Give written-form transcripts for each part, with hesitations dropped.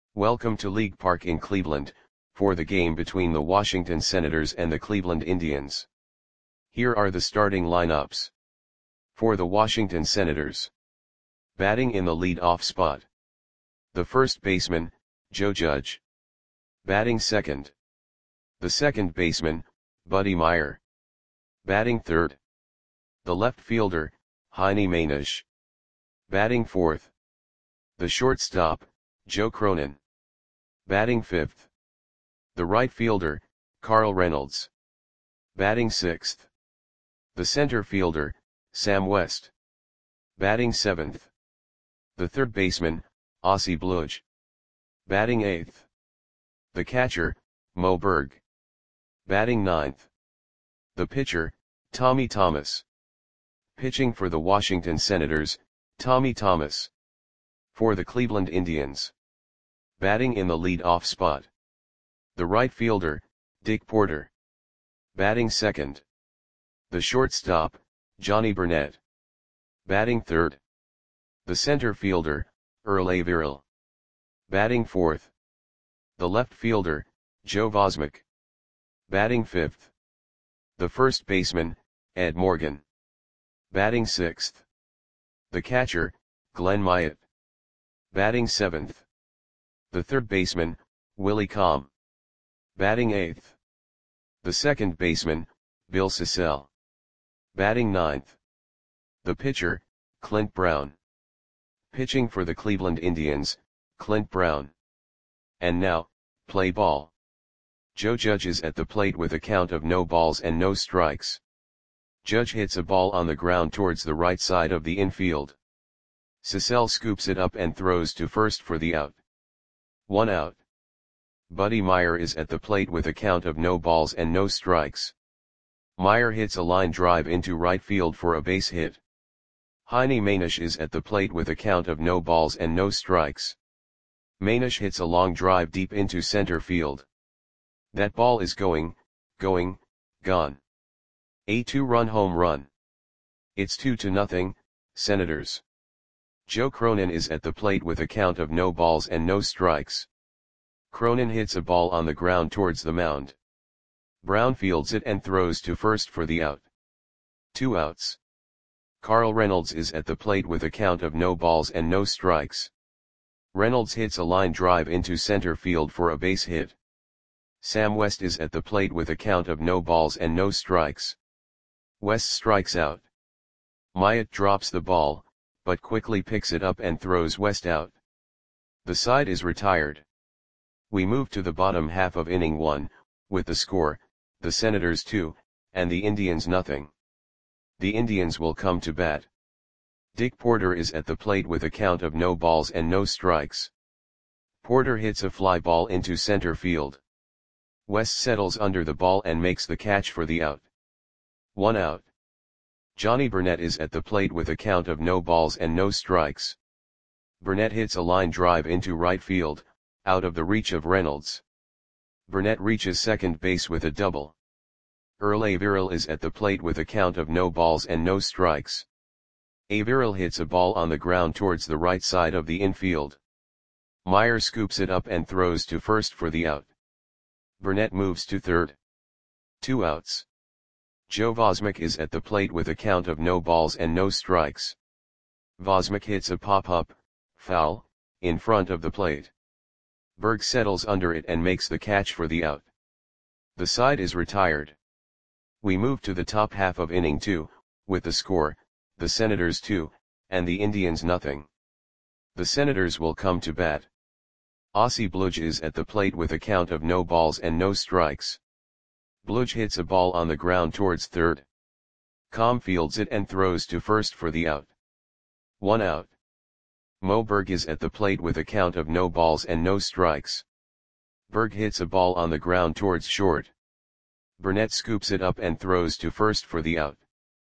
Welcome to League Park in Cleveland, for the game between the Washington Senators and the Cleveland Indians. Here are the starting lineups. For the Washington Senators. Batting in the lead-off spot. The first baseman, Joe Judge. Batting second. The second baseman, Buddy Myer. Batting third. The left fielder, Heini Mainish. Batting fourth. The shortstop, Joe Cronin. Batting fifth. The right fielder, Carl Reynolds. Batting sixth. The center fielder, Sam West. Batting seventh. The third baseman, Ossie Bludge. Batting eighth. The catcher, Mo Berg. Batting ninth. The pitcher, Tommy Thomas. Pitching for the Washington Senators, Tommy Thomas. For the Cleveland Indians. Batting in the lead-off spot. The right fielder, Dick Porter. Batting second. The shortstop, Johnny Burnett. Batting third. The center fielder, Earl Averill. Batting fourth. The left fielder, Joe Vosmek. Batting fifth. The first baseman, Ed Morgan. Batting sixth. The catcher, Glenn Myatt. Batting seventh. The third baseman, Willie Comm. Batting eighth. The second baseman, Bill Sissell. Batting ninth. The pitcher, Clint Brown. Pitching for the Cleveland Indians, Clint Brown. And now, play ball. Joe Judge is at the plate with a count of no balls and no strikes. Judge hits a ball on the ground towards the right side of the infield. Sissell scoops it up and throws to first for the out. 1 out. Buddy Myer is at the plate with a count of no balls and no strikes. Myer hits a line drive into right field for a base hit. Heini Mainish is at the plate with a count of no balls and no strikes. Mainish hits a long drive deep into center field. That ball is gone. A 2-run home run. It's 2-0, Senators. Joe Cronin is at the plate with a count of no balls and no strikes. Cronin hits a ball on the ground towards the mound. Brown fields it and throws to first for the out. 2 outs. Carl Reynolds is at the plate with a count of no balls and no strikes. Reynolds hits a line drive into center field for a base hit. Sam West is at the plate with a count of no balls and no strikes. West strikes out. Myatt drops the ball, but quickly picks it up and throws West out. The side is retired. We move to the bottom half of inning 1, with the score, the Senators 2, and the Indians nothing. The Indians will come to bat. Dick Porter is at the plate with a count of no balls and no strikes. Porter hits a fly ball into center field. West settles under the ball and makes the catch for the out. 1 out. Johnny Burnett is at the plate with a count of no balls and no strikes. Burnett hits a line drive into right field, out of the reach of Reynolds. Burnett reaches second base with a double. Earl Averill is at the plate with a count of no balls and no strikes. Averill hits a ball on the ground towards the right side of the infield. Myer scoops it up and throws to first for the out. Burnett moves to third. 2 outs. Joe Vosmek is at the plate with a count of no balls and no strikes. Vosmek hits a pop-up, foul, in front of the plate. Berg settles under it and makes the catch for the out. The side is retired. We move to the top half of inning 2, with the score, the Senators 2, and the Indians nothing. The Senators will come to bat. Ossie Bludge is at the plate with a count of no balls and no strikes. Bludge hits a ball on the ground towards third. Comm fields it and throws to first for the out. 1 out. Mo Berg is at the plate with a count of no balls and no strikes. Berg hits a ball on the ground towards short. Burnett scoops it up and throws to first for the out.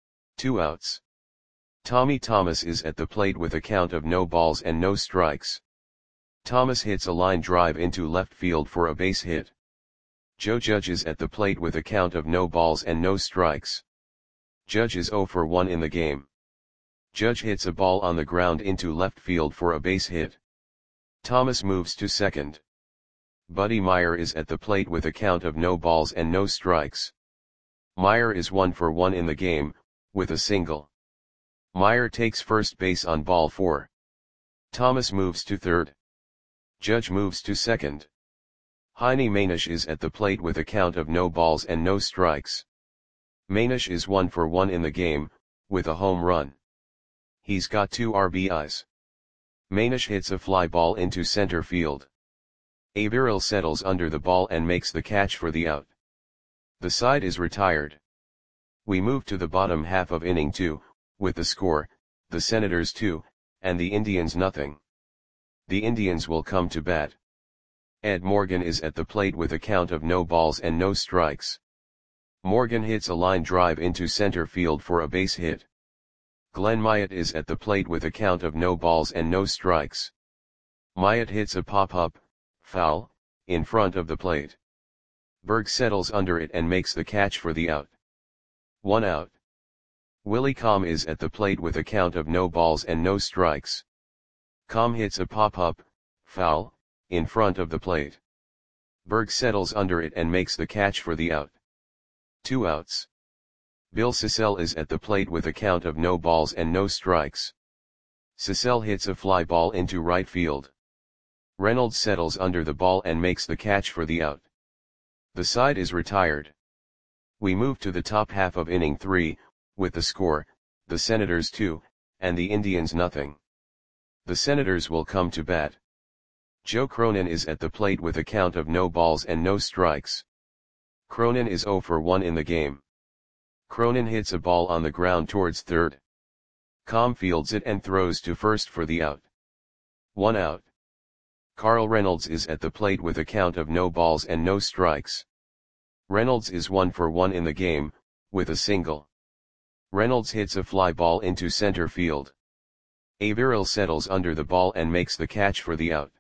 2 outs. Tommy Thomas is at the plate with a count of no balls and no strikes. Thomas hits a line drive into left field for a base hit. Joe Judge is at the plate with a count of no balls and no strikes. Judge is 0 for 1 in the game. Judge hits a ball on the ground into left field for a base hit. Thomas moves to second. Buddy Meyer is at the plate with a count of no balls and no strikes. Meyer is 1 for 1 in the game, with a single. Meyer takes first base on ball 4. Thomas moves to third. Judge moves to second. Heine Manish is at the plate with a count of no balls and no strikes. Manish is 1 for 1 in the game, with a home run. He's got 2 RBIs. Manish hits a fly ball into center field. Averill settles under the ball and makes the catch for the out. The side is retired. We move to the bottom half of inning 2, with the score, the Senators 2, and the Indians nothing. The Indians will come to bat. Ed Morgan is at the plate with a count of no balls and no strikes. Morgan hits a line drive into center field for a base hit. Glenn Myatt is at the plate with a count of no balls and no strikes. Myatt hits a pop-up, foul, in front of the plate. Berg settles under it and makes the catch for the out. 1 out. Willie Comm is at the plate with a count of no balls and no strikes. Comm hits a pop-up, foul, in front of the plate. Berg settles under it and makes the catch for the out. 2 outs. Bill Sissell is at the plate with a count of no balls and no strikes. Sissell hits a fly ball into right field. Reynolds settles under the ball and makes the catch for the out. The side is retired. We move to the top half of inning 3, with the score, the Senators 2, and the Indians nothing. The Senators will come to bat. Joe Cronin is at the plate with a count of no balls and no strikes. Cronin is 0 for 1 in the game. Cronin hits a ball on the ground towards third. Comm fields it and throws to first for the out. 1 out. Carl Reynolds is at the plate with a count of no balls and no strikes. Reynolds is 1 for 1 in the game, with a single. Reynolds hits a fly ball into center field. Averill settles under the ball and makes the catch for the out.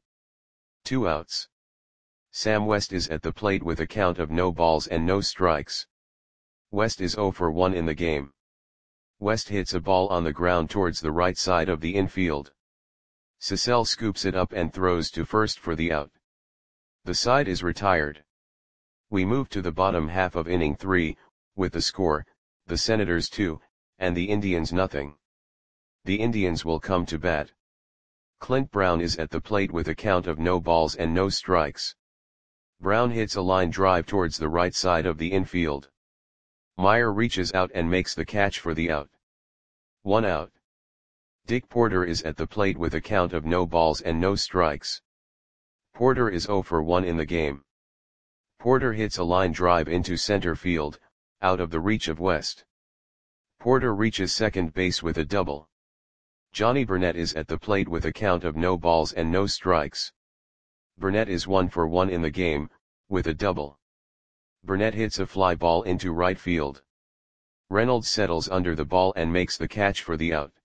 2 outs. Sam West is at the plate with a count of no balls and no strikes. West is 0 for 1 in the game. West hits a ball on the ground towards the right side of the infield. Sissell scoops it up and throws to first for the out. The side is retired. We move to the bottom half of inning 3, with the score, the Senators 2, and the Indians nothing. The Indians will come to bat. Clint Brown is at the plate with a count of no balls and no strikes. Brown hits a line drive towards the right side of the infield. Meyer reaches out and makes the catch for the out. 1 out. Dick Porter is at the plate with a count of no balls and no strikes. Porter is 0 for 1 in the game. Porter hits a line drive into center field, out of the reach of West. Porter reaches second base with a double. Johnny Burnett is at the plate with a count of no balls and no strikes. Burnett is 1 for 1 in the game, with a double. Burnett hits a fly ball into right field. Reynolds settles under the ball and makes the catch for the out.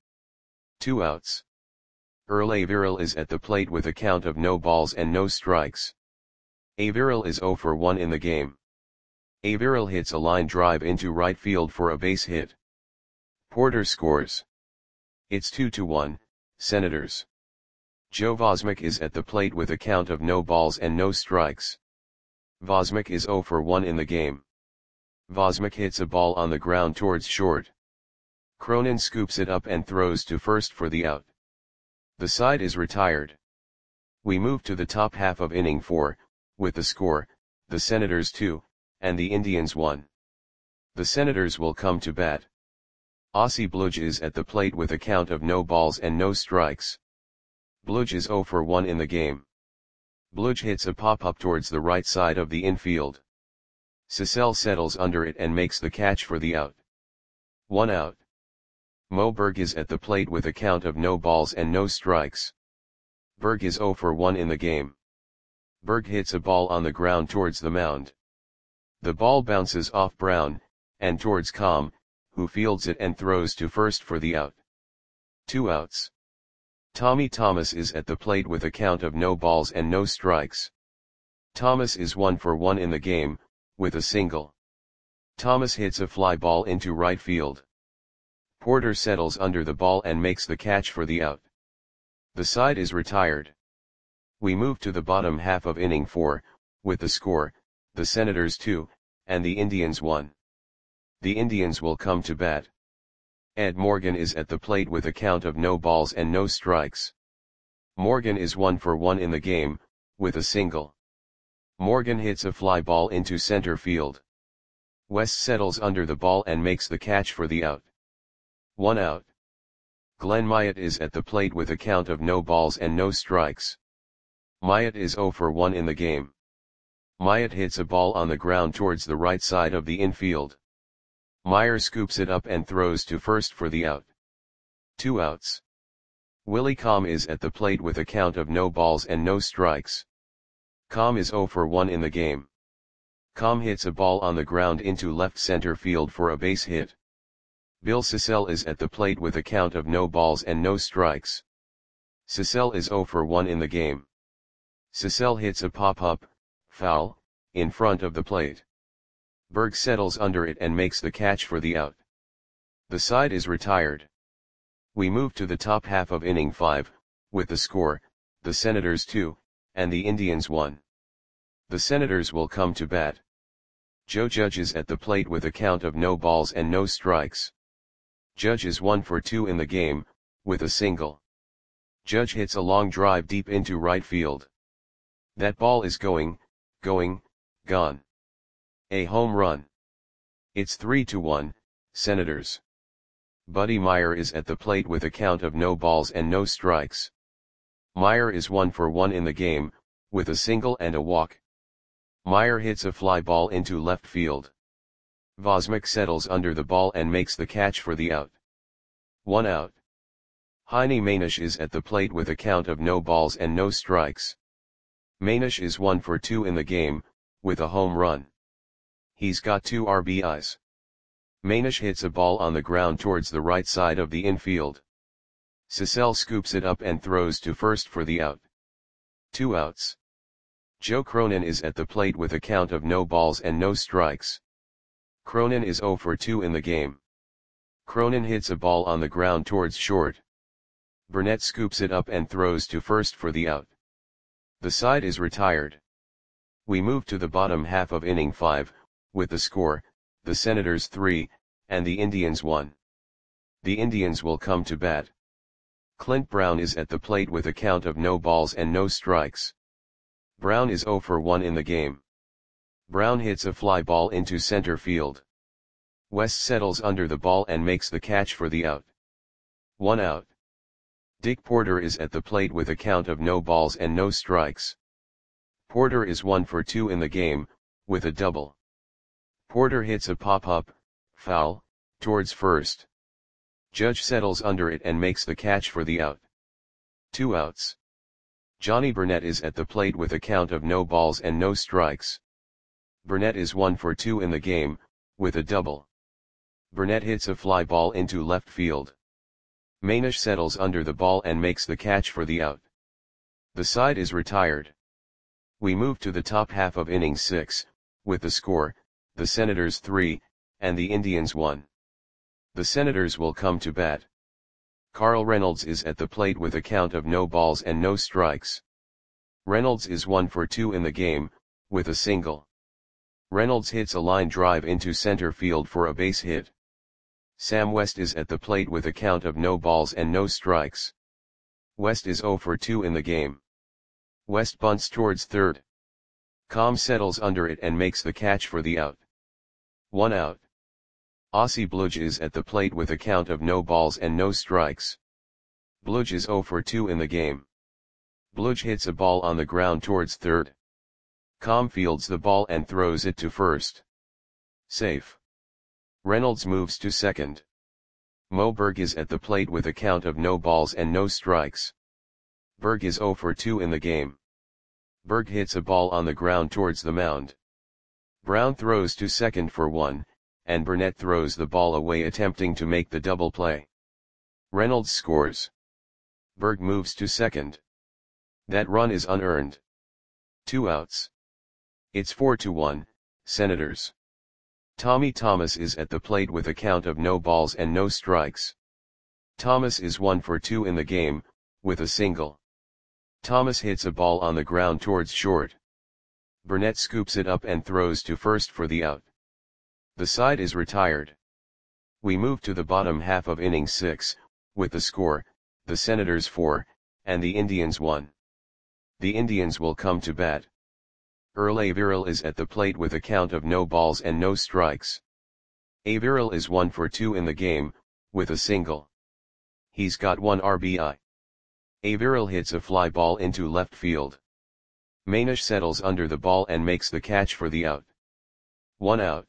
2 outs. Earl Averill is at the plate with a count of no balls and no strikes. Averill is 0 for 1 in the game. Averill hits a line drive into right field for a base hit. Porter scores. It's 2-1, Senators. Joe Vosmick is at the plate with a count of no balls and no strikes. Vosmick is 0 for 1 in the game. Vosmick hits a ball on the ground towards short. Cronin scoops it up and throws to first for the out. The side is retired. We move to the top half of inning 4, with the score, the Senators 2, and the Indians 1. The Senators will come to bat. Ossie Bludge is at the plate with a count of no balls and no strikes. Bludge is 0 for 1 in the game. Bludge hits a pop-up towards the right side of the infield. Sissell settles under it and makes the catch for the out. 1 out. Mo Berg is at the plate with a count of no balls and no strikes. Berg is 0 for 1 in the game. Berg hits a ball on the ground towards the mound. The ball bounces off Brown, and towards Comm, who fields it and throws to first for the out. 2 outs. Tommy Thomas is at the plate with a count of no balls and no strikes. Thomas is 1 for 1 in the game, with a single. Thomas hits a fly ball into right field. Porter settles under the ball and makes the catch for the out. The side is retired. We move to the bottom half of inning 4, with the score, the Senators 2, and the Indians 1. The Indians will come to bat. Ed Morgan is at the plate with a count of no balls and no strikes. Morgan is 1 for 1 in the game, with a single. Morgan hits a fly ball into center field. West settles under the ball and makes the catch for the out. 1 out. Glenn Myatt is at the plate with a count of no balls and no strikes. Myatt is 0 for 1 in the game. Myatt hits a ball on the ground towards the right side of the infield. Meyer scoops it up and throws to first for the out. 2 outs. Willie Comm is at the plate with a count of no balls and no strikes. Comm is 0 for 1 in the game. Comm hits a ball on the ground into left center field for a base hit. Bill Sissell is at the plate with a count of no balls and no strikes. Sissell is 0 for 1 in the game. Sissell hits a pop-up, foul, in front of the plate. Berg settles under it and makes the catch for the out. The side is retired. We move to the top half of inning 5, with the score, the Senators 2, and the Indians 1. The Senators will come to bat. Joe Judge is at the plate with a count of no balls and no strikes. Judge is 1 for 2 in the game, with a single. Judge hits a long drive deep into right field. That ball is going, gone. A home run. It's 3-1, Senators. Buddy Meyer is at the plate with a count of no balls and no strikes. Meyer is 1 for 1 in the game, with a single and a walk. Meyer hits a fly ball into left field. Vosmick settles under the ball and makes the catch for the out. 1 out. Heine Manish is at the plate with a count of no balls and no strikes. Manish is 1 for 2 in the game, with a home run. He's got 2 RBIs. Manish hits a ball on the ground towards the right side of the infield. Sissell scoops it up and throws to first for the out. 2 outs. Joe Cronin is at the plate with a count of no balls and no strikes. Cronin is 0 for 2 in the game. Cronin hits a ball on the ground towards short. Burnett scoops it up and throws to first for the out. The side is retired. We move to the bottom half of inning 5, with the score, the Senators 3, and the Indians 1. The Indians will come to bat. Clint Brown is at the plate with a count of no balls and no strikes. Brown is 0 for 1 in the game. Brown hits a fly ball into center field. West settles under the ball and makes the catch for the out. 1 out. Dick Porter is at the plate with a count of no balls and no strikes. Porter is 1 for 2 in the game, with a double. Porter hits a pop-up, foul, towards first. Judge settles under it and makes the catch for the out. 2 outs. Johnny Burnett is at the plate with a count of no balls and no strikes. Burnett is 1 for 2 in the game, with a double. Burnett hits a fly ball into left field. Manish settles under the ball and makes the catch for the out. The side is retired. We move to the top half of inning 6, with the score, the Senators 3, and the Indians 1. The Senators will come to bat. Carl Reynolds is at the plate with a count of no balls and no strikes. Reynolds is 1 for 2 in the game, with a single. Reynolds hits a line drive into center field for a base hit. Sam West is at the plate with a count of no balls and no strikes. West is 0 for 2 in the game. West bunts towards third. Comm settles under it and makes the catch for the out. 1 out. Ossie Bludge is at the plate with a count of no balls and no strikes. Bludge is 0 for 2 in the game. Bludge hits a ball on the ground towards third. Comm fields the ball and throws it to first. Safe. Reynolds moves to second. Mo Berg is at the plate with a count of no balls and no strikes. Berg is 0 for 2 in the game. Berg hits a ball on the ground towards the mound. Brown throws to second for 1, and Burnett throws the ball away attempting to make the double play. Reynolds scores. Berg moves to second. That run is unearned. 2 outs. It's 4-1, Senators. Tommy Thomas is at the plate with a count of no balls and no strikes. Thomas is 1 for 2 in the game, with a single. Thomas hits a ball on the ground towards short. Burnett scoops it up and throws to first for the out. The side is retired. We move to the bottom half of inning 6, with the score, the Senators 4, and the Indians 1. The Indians will come to bat. Earl Averill is at the plate with a count of no balls and no strikes. Averill is 1 for 2 in the game, with a single. He's got 1 RBI. Averill hits a fly ball into left field. Manish settles under the ball and makes the catch for the out. 1 out.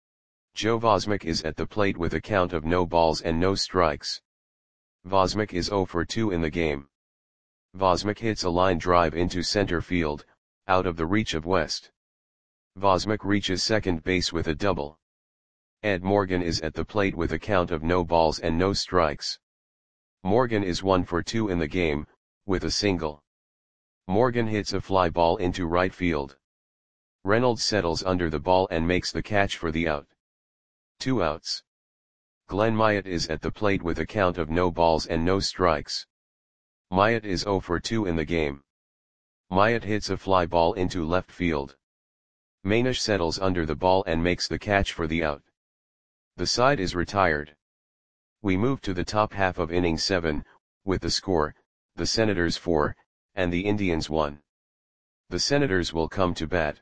Joe Vosmik is at the plate with a count of no balls and no strikes. Vosmik is 0 for 2 in the game. Vosmik hits a line drive into center field, out of the reach of West. Vosmik reaches second base with a double. Ed Morgan is at the plate with a count of no balls and no strikes. Morgan is 1 for 2 in the game, with a single. Morgan hits a fly ball into right field. Reynolds settles under the ball and makes the catch for the out. 2 outs. Glenn Myatt is at the plate with a count of no balls and no strikes. Myatt is 0 for 2 in the game. Myatt hits a fly ball into left field. Manish settles under the ball and makes the catch for the out. The side is retired. We move to the top half of inning 7, with the score, the Senators 4, and the Indians 1. The Senators will come to bat.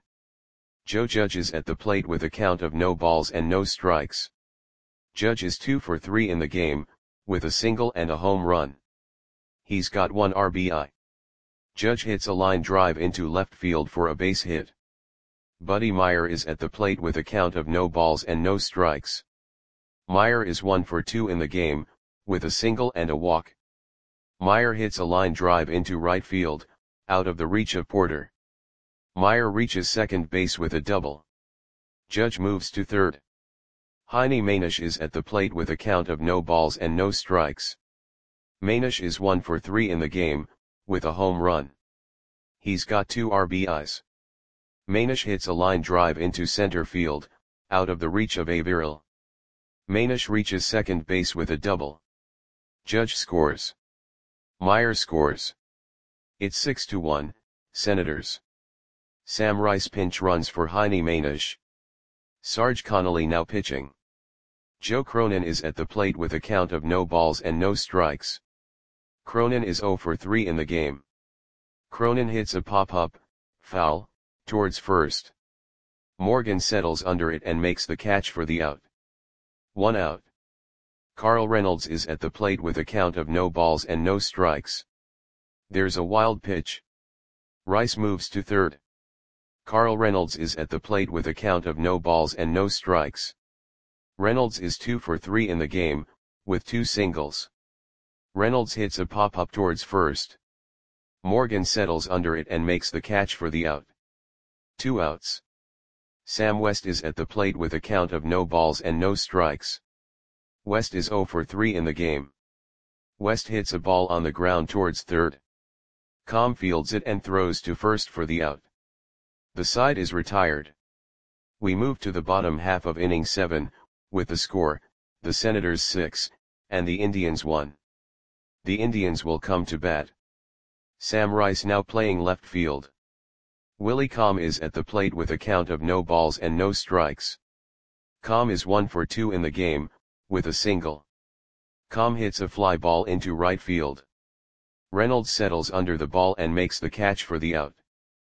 Joe Judge is at the plate with a count of no balls and no strikes. Judge is 2 for 3 in the game, with a single and a home run. He's got 1 RBI. Judge hits a line drive into left field for a base hit. Buddy Meyer is at the plate with a count of no balls and no strikes. Meyer is 1 for 2 in the game, with a single and a walk. Meyer hits a line drive into right field, out of the reach of Porter. Meyer reaches second base with a double. Judge moves to third. Heine Manish is at the plate with a count of no balls and no strikes. Manish is 1 for 3 in the game, with a home run. He's got 2 RBIs. Manish hits a line drive into center field, out of the reach of Averill. Manish reaches second base with a double. Judge scores. Meyer scores. It's 6-1, Senators. Sam Rice pinch runs for Heine Manish. Sarge Connolly now pitching. Joe Cronin is at the plate with a count of no balls and no strikes. Cronin is 0 for 3 in the game. Cronin hits a pop-up, foul, towards first. Morgan settles under it and makes the catch for the out. 1 out. Carl Reynolds is at the plate with a count of no balls and no strikes. There's a wild pitch. Rice moves to third. Carl Reynolds is at the plate with a count of no balls and no strikes. Reynolds is 2 for 3 in the game, with 2 singles. Reynolds hits a pop-up towards first. Morgan settles under it and makes the catch for the out. 2 outs. Sam West is at the plate with a count of no balls and no strikes. West is 0 for 3 in the game. West hits a ball on the ground towards third. Com fields it and throws to first for the out. The side is retired. We move to the bottom half of inning 7, with the score, the Senators 6, and the Indians 1. The Indians will come to bat. Sam Rice now playing left field. Willie Com is at the plate with a count of no balls and no strikes. Com is 1 for 2 in the game, with a single. Com hits a fly ball into right field. Reynolds settles under the ball and makes the catch for the out.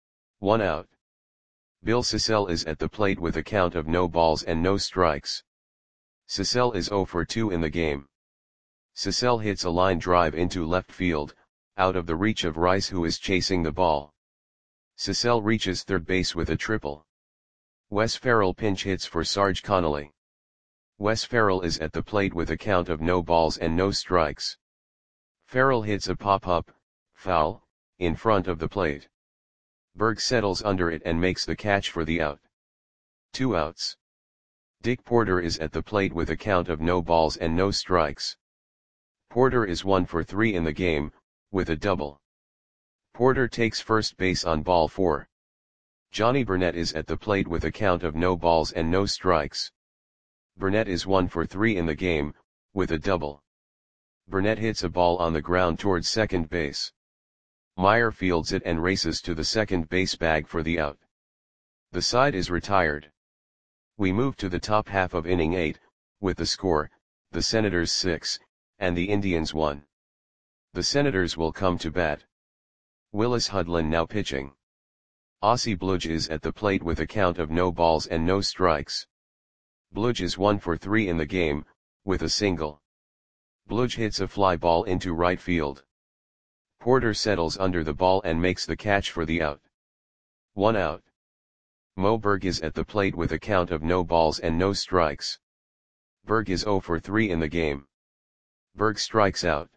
1 out. Bill Sissell is at the plate with a count of no balls and no strikes. Sissell is 0 for 2 in the game. Sissell hits a line drive into left field, out of the reach of Rice who is chasing the ball. Sissell reaches third base with a triple. Wes Farrell pinch hits for Sarge Connolly. Wes Farrell is at the plate with a count of no balls and no strikes. Farrell hits a pop-up, foul, in front of the plate. Berg settles under it and makes the catch for the out. 2 outs. Dick Porter is at the plate with a count of no balls and no strikes. Porter is 1 for 3 in the game, with a double. Porter takes first base on ball 4. Johnny Burnett is at the plate with a count of no balls and no strikes. Burnett is 1 for 3 in the game, with a double. Burnett hits a ball on the ground towards second base. Meyer fields it and races to the second base bag for the out. The side is retired. We move to the top half of inning 8, with the score, the Senators 6, and the Indians 1. The Senators will come to bat. Willis Hudlin now pitching. Ossie Bludge is at the plate with a count of no balls and no strikes. Bludge is 1 for 3 in the game, with a single. Bludge hits a fly ball into right field. Porter settles under the ball and makes the catch for the out. 1 out. Mo Berg is at the plate with a count of no balls and no strikes. Berg is 0 for 3 in the game. Berg strikes out.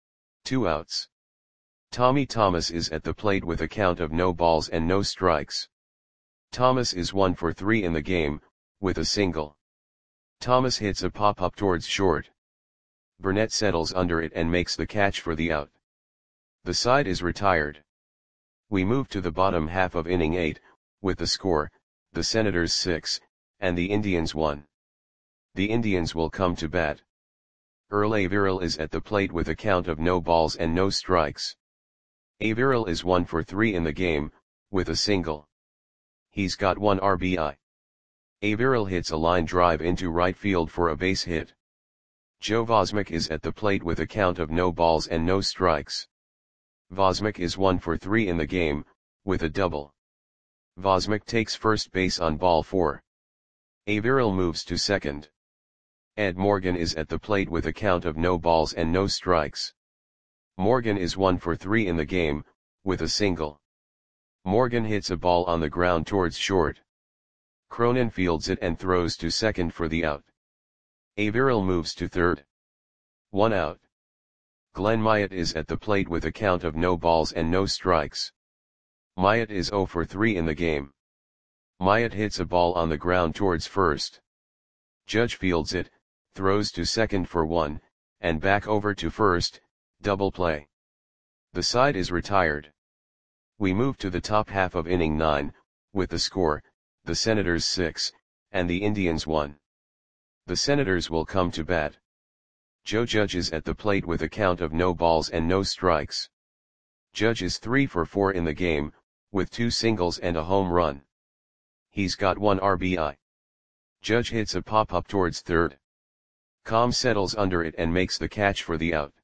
2 outs. Tommy Thomas is at the plate with a count of no balls and no strikes. Thomas is 1 for 3 in the game, with a single. Thomas hits a pop-up towards short. Burnett settles under it and makes the catch for the out. The side is retired. We move to the bottom half of inning 8, with the score, the Senators 6, and the Indians 1. The Indians will come to bat. Earl Averill is at the plate with a count of no balls and no strikes. Averill is 1 for 3 in the game, with a single. He's got 1 RBI. Averill hits a line drive into right field for a base hit. Joe Vosmick is at the plate with a count of no balls and no strikes. Vosmick is 1 for 3 in the game, with a double. Vosmick takes first base on ball 4. Averill moves to second. Ed Morgan is at the plate with a count of no balls and no strikes. Morgan is 1 for 3 in the game, with a single. Morgan hits a ball on the ground towards short. Cronin fields it and throws to second for the out. Averill moves to third. 1 out. Glenn Myatt is at the plate with a count of no balls and no strikes. Myatt is 0 for 3 in the game. Myatt hits a ball on the ground towards first. Judge fields it, throws to second for 1, and back over to first, double play. The side is retired. We move to the top half of inning 9, with the score, the Senators 6, and the Indians 1. The Senators will come to bat. Joe Judge is at the plate with a count of no balls and no strikes. Judge is 3 for 4 in the game, with 2 singles and a home run. He's got 1 RBI. Judge hits a pop-up towards third. Combs settles under it and makes the catch for the out.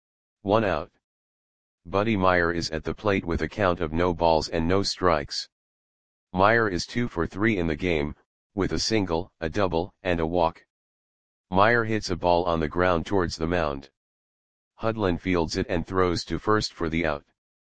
1 out. Buddy Meyer is at the plate with a count of no balls and no strikes. Meyer is 2 for 3 in the game, with a single, a double, and a walk. Meyer hits a ball on the ground towards the mound. Hudlin fields it and throws to first for the out.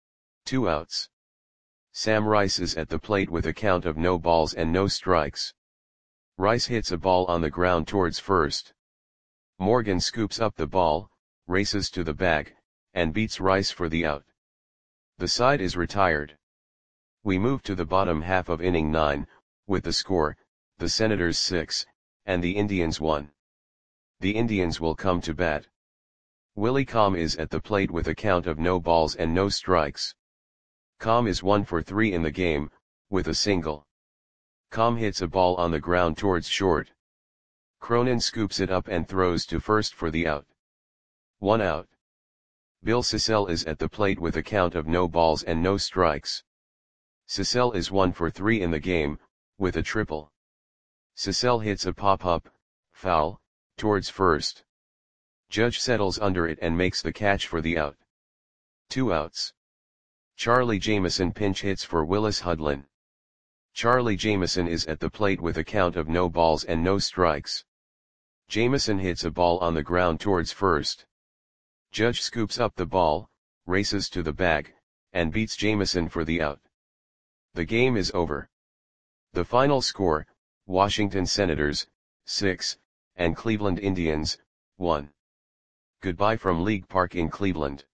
2 outs. Sam Rice is at the plate with a count of no balls and no strikes. Rice hits a ball on the ground towards first. Morgan scoops up the ball, races to the bag, and beats Rice for the out. The side is retired. We move to the bottom half of inning 9, with the score, the Senators 6, and the Indians 1. The Indians will come to bat. Willie Comm is at the plate with a count of no balls and no strikes. Comm is 1 for 3 in the game, with a single. Comm hits a ball on the ground towards short. Cronin scoops it up and throws to first for the out. 1 out. Bill Sissell is at the plate with a count of no balls and no strikes. Sissell is 1 for 3 in the game, with a triple. Sissell hits a pop-up, foul, towards first. Judge settles under it and makes the catch for the out. 2 outs. Charlie Jameson pinch hits for Willis Hudlin. Charlie Jameson is at the plate with a count of no balls and no strikes. Jameson hits a ball on the ground towards first. Judge scoops up the ball, races to the bag, and beats Jameson for the out. The game is over. The final score, Washington Senators, 6, and Cleveland Indians, 1. Goodbye from League Park in Cleveland.